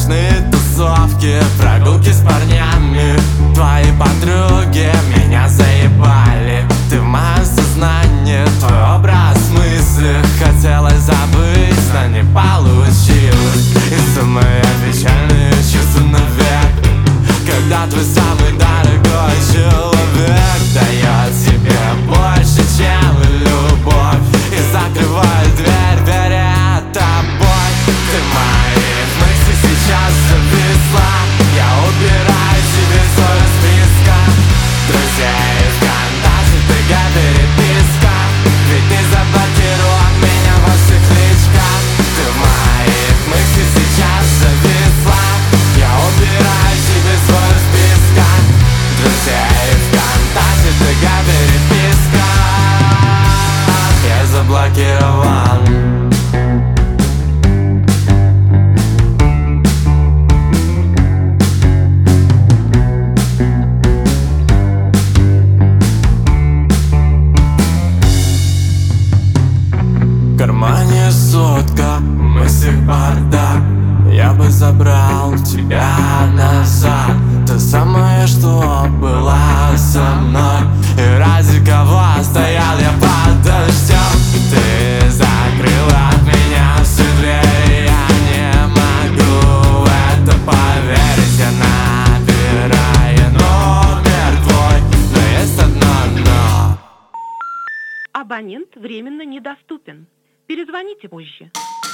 ночные тусовки, прогулки с парнями. Твои подруги меня заебали. Ты в моем сознании, твой образ мысли. Хотелось забыть, но не получилось. И самые печальные чувства навек, когда твой самый дорогой человек дает тебе больше, чем любовь, и закрывает дверь, веря тобой. Ты в моих мыслях сейчас зависла. Я убираю тебе свой списка друзей ВКонтакте, ТГ, переписка. Ведь ты заблокировал меня во всех личках. Ты в моих мыслях сейчас зависла. Я убираю тебе свой списка друзей ВКонтакте, ТГ, переписка. Я заблокировал. В кармане сотка, в мыслях бардак. Я бы забрал тебя назад. Та самая, что была со мной, и ради кого стоял я под дождем. Ты закрыла от меня все двери. Я не могу в это поверить. Я набираю номер твой, но есть одно но. Абонент временно недоступен. Перезвоните позже.